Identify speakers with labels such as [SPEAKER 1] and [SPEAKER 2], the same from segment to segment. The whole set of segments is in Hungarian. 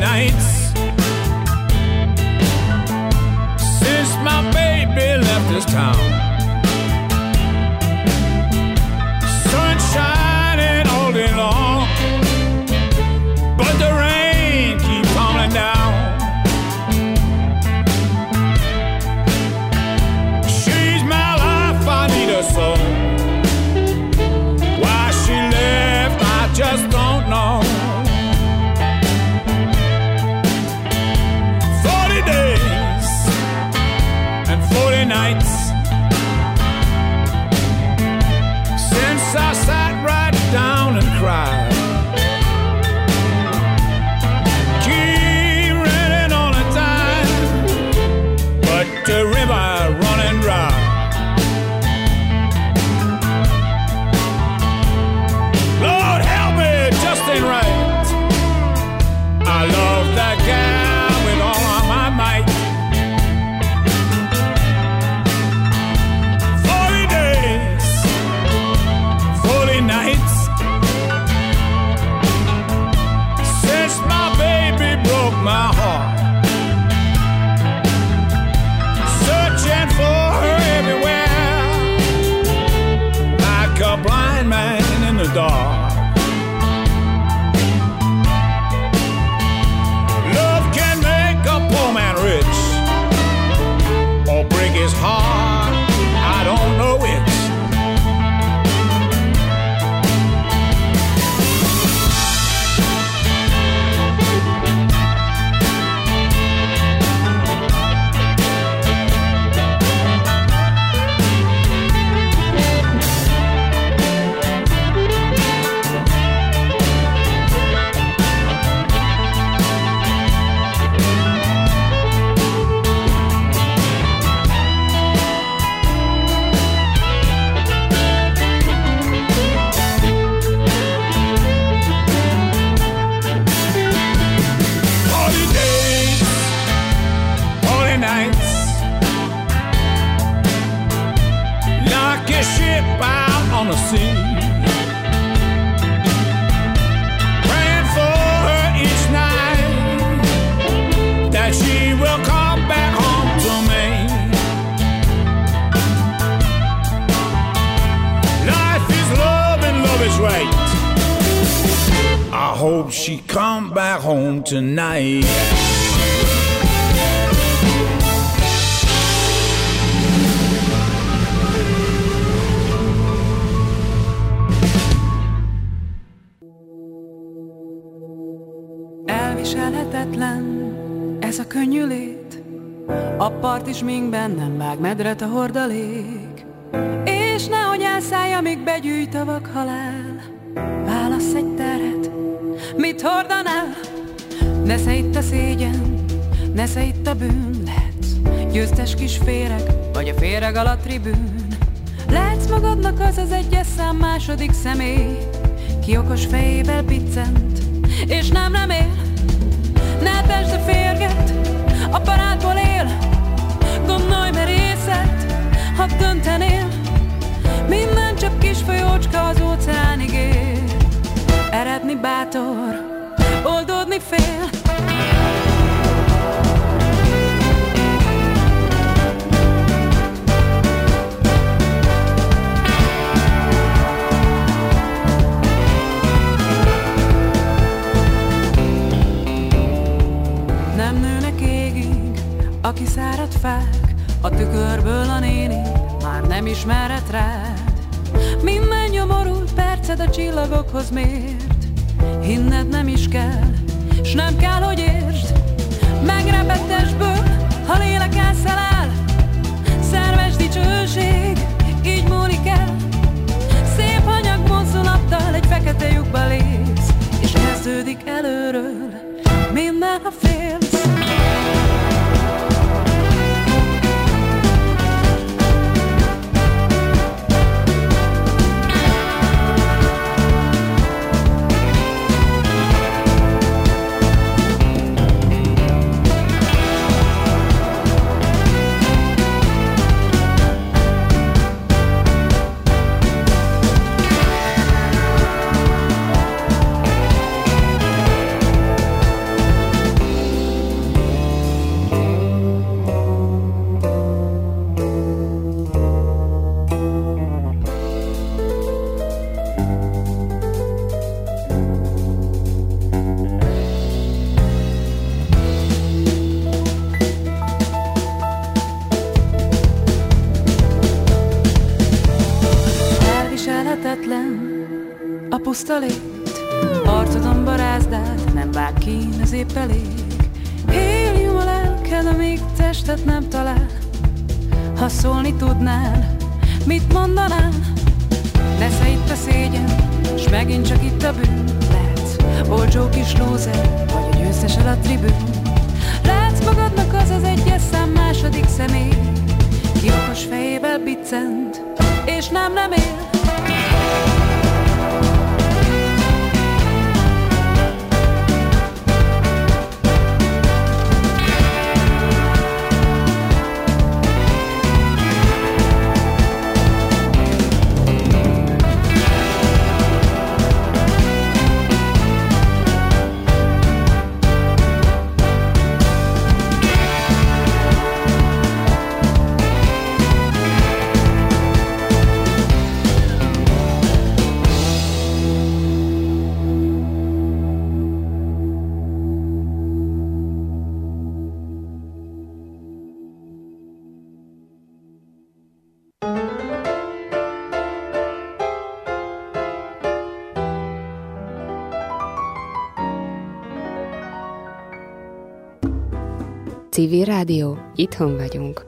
[SPEAKER 1] nights since my baby left this town. Sun shining all day long, but the rain keeps falling down. She's my life, I need her so. Why she left, I just don't know. 40 days and 40 nights since I sat right down and cried. Keep raining all the time, but the river running dry. Lord help me, it just ain't right. I love that gal with all of my might. 40 days, 40 nights since my baby broke my heart. Searching for her everywhere, like a blind man in the dark. Love can make a poor man rich or break his heart, I don't know which. Ship out on the sea, praying for her each night that she will come back home to me. Life is love and love is right. I hope she come back home tonight.
[SPEAKER 2] Elviselhetetlen ez a könnyű lét, a parti sminkben nem vág medret a hordalék, és nehogy elszállj, amíg begyűjt a vakhalál. Válassz egy terhet, mit hordanál? Nesze itt a szégyen, nesze itt a bűn. Lehetsz győztes kis féreg, vagy a féreg alatt tribűn. Lehetsz magadnak az az egyes szám második személy, ki okos fejével piccent, és nem él. Ne tesd a férget, a barátból él. Gondolj merészet, ha döntenél. Minden csak kis folyócska az óceánig ér. Eredni bátor, oldódni fél. Nem nőnek égig a kiszáradt fák, a tükörből a néni már nem ismerhet rád. Minden nyomorult perced a csillagokhoz mért. Hinned nem is kell, s nem kell, hogy értsd. Megrepett testből, ha lélek elszeláll. Szerves dicsőség, így múlik el. Szép hanyag mozdulattal egy fekete lyukba lépsz, és kezdődik előről minden, ha félsz. puszta lét, arcodon barázdát, nem vág ki, ez épp elég. Hélium a lelked, amíg testet nem talál. Ha szólni tudnál, mit mondanál? Nesze itt a szégyen, s megint csak itt a bűn. Lehetsz olcsó kis lúzer, vagy a győztesed a tribűn. Látsz magadnak az az egyes szám második személy, ki okos fejével biccent, és nem él.
[SPEAKER 3] Civil Rádió, itthon vagyunk.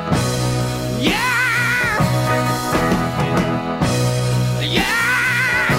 [SPEAKER 1] Yeah!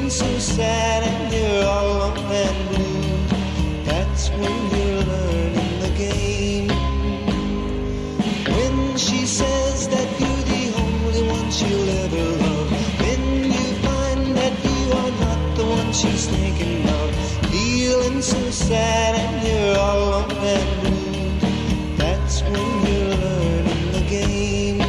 [SPEAKER 4] feeling so sad and you're all alone and blue, that's when you're learning the game. When she says that you're the only one she'll ever love, then you find that you are not the one she's thinking of. Feeling so sad and you're all alone and blue, that's when you're learning the game.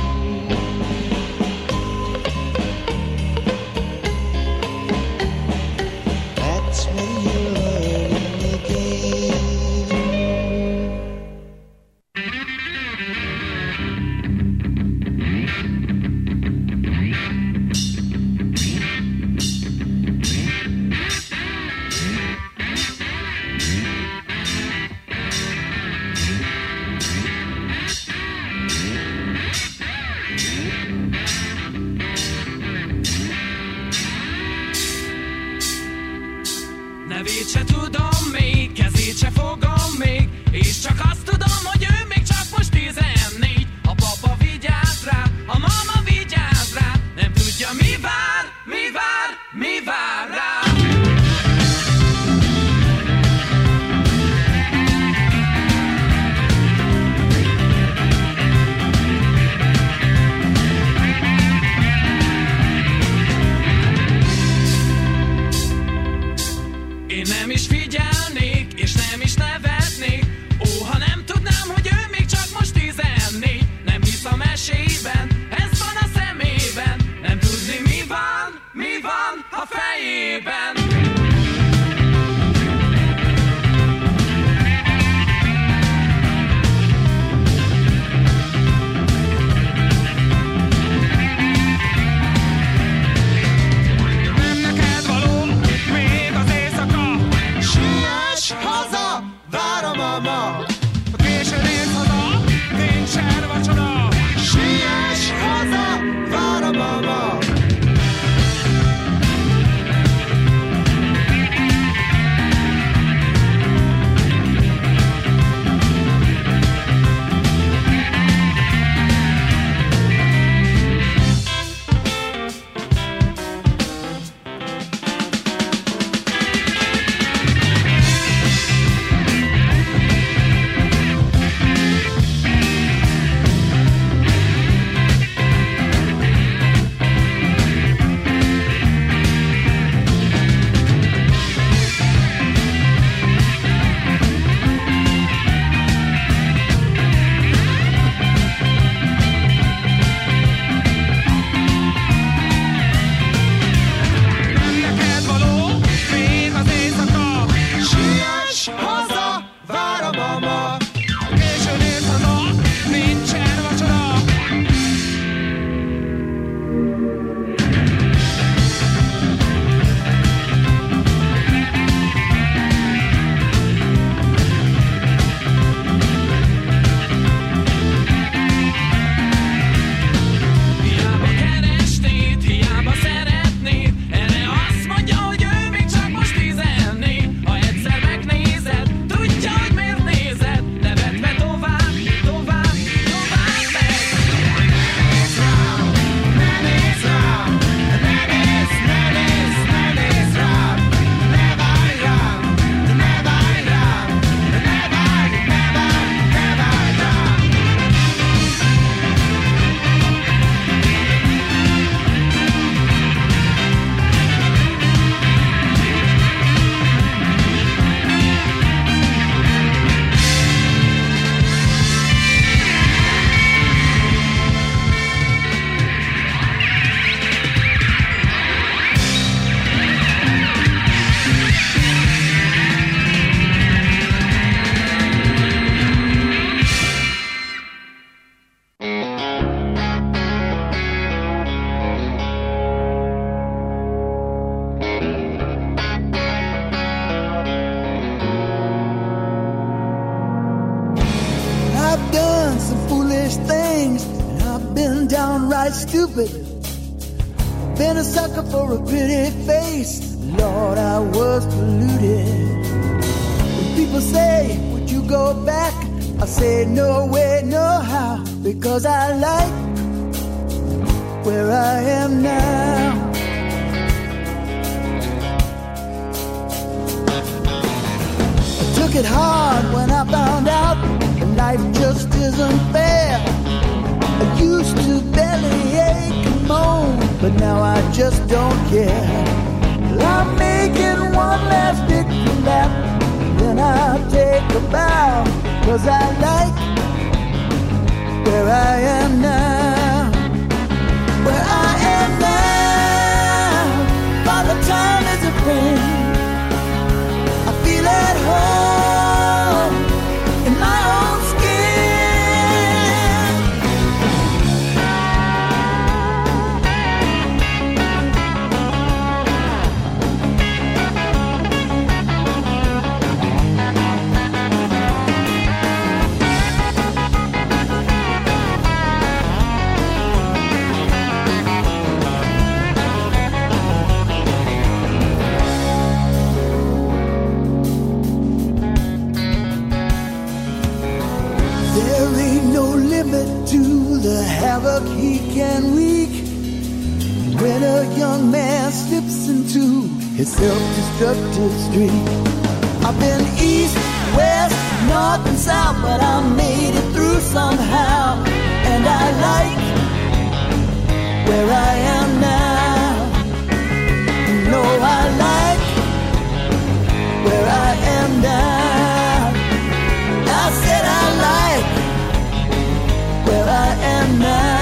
[SPEAKER 4] That's when you're learning the game.
[SPEAKER 5] Nevét se tudom még, kezét se fogom még, és csak azt tudom, hogy ő még csak most 14. A papa vigyáz rá, a mama vigyáz rá, nem tudja mi vár, mi vár, mi vár rá. Én nem is figyelnék, és nem is nevetnék, ó, ha nem tudnám, hogy ő még csak most 14. Nem hisz a mesében, ez van a szemében, nem tudni mi van a fejében. Nem neked való még az éjszaka, siess haza, vár a mama. Későn érsz haza, nincsen vacsora, siess haza, vár a mama. Nem neked való még az éjszaka, siess haza, vár a mama. Későn érsz haza, nincsen vacsora. Hiába keresnéd, hiába szeretnéd, erre azt mondja, hogy ő még csak most 14. Ha egyszer megnézed, tudja, hogy miért nézed, nevetve tovább, tovább, tovább megy. Ne nézz rám, ne nézz rám, ne nézz, ne nézz, ne nézz rám, ne várj rám, ne várj rám, ne várj, ne várj, ne várj rám.
[SPEAKER 4] I've done some foolish things, and I've been downright stupid. Been a sucker for a pretty face, Lord, I was polluted. When people say, would you go back? I say, no way, no how, because I like where I am now. took it hard when I found out life just isn't fair. I used to bellyache and moan, but now I just don't care. I'm making one last victory lap, then I'll take a bow, 'cause I like where I am now. Where I am now, Father Time is a friend. I feel at home in my own skin. To the havoc he can wreak when a young man slips into his self-destructive streak. I've been east, west, north and south, but I made it through somehow, and I like where I am now. No, I like where I am now. I said I like where I am now.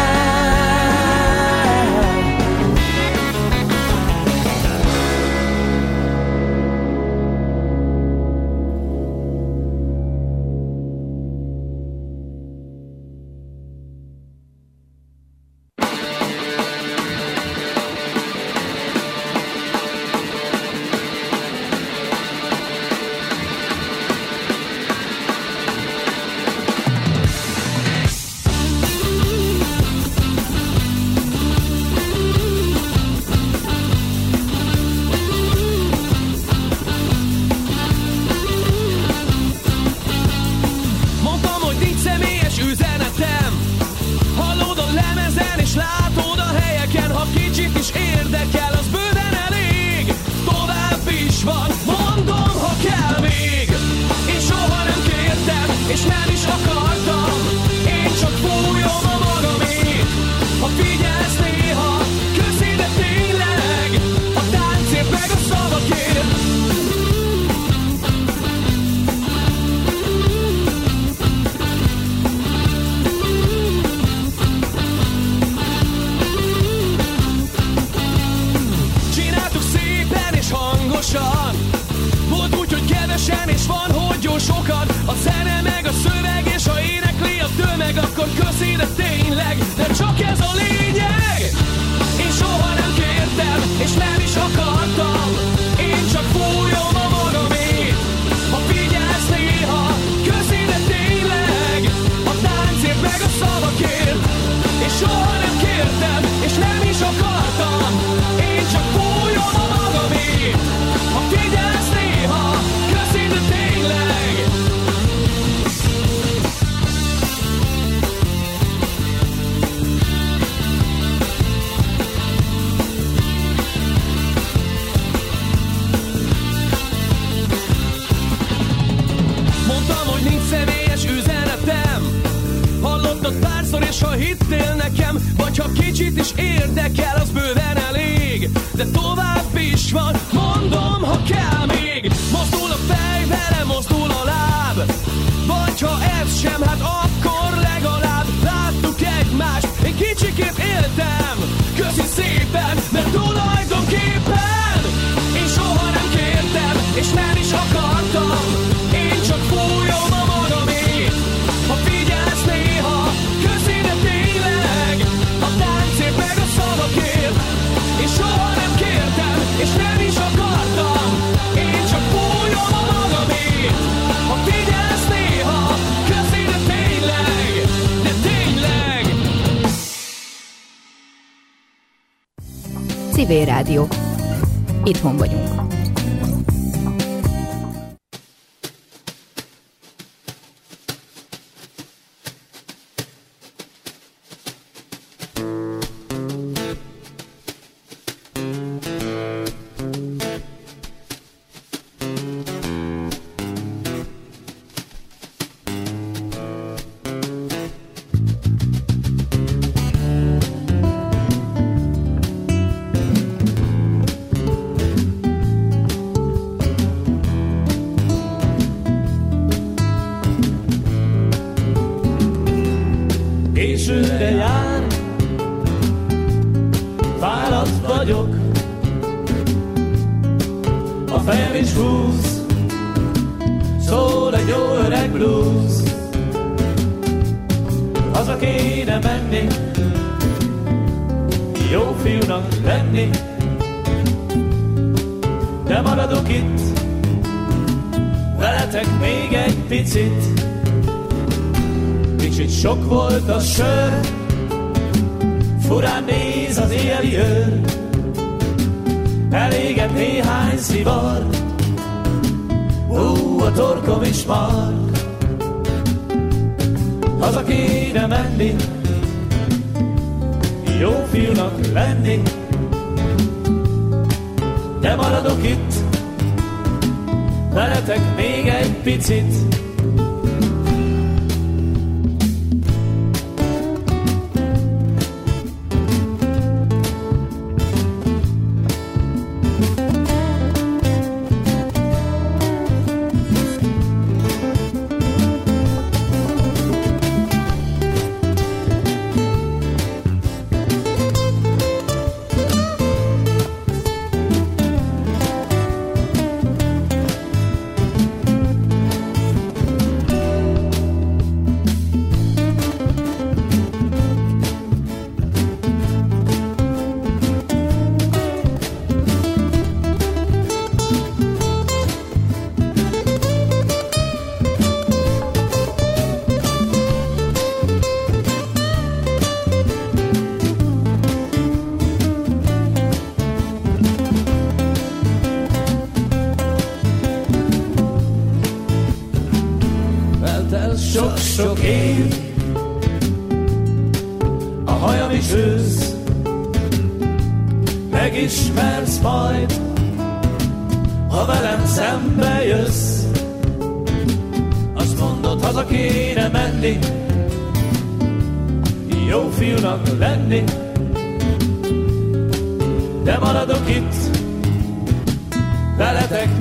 [SPEAKER 6] Civil Rádió. Itthon vagyunk.
[SPEAKER 5] fejem is húz, szól egy jó öreg blues. Haza kéne menni, jó fiúnak lenni, de maradok itt, veletek még egy picit. Kicsit sok volt a sör, furán néz az éjjeli őr, elégett néhány szivar, a torkom is mar. Haza kéne menni, jó fiúnak lenni, de maradok itt, veletek még egy picit. Sok-sok év, a hajam is ősz, megismersz majd, ha velem szembe jössz. Azt mondod, haza kéne menni, jó fiúnak lenni, de maradok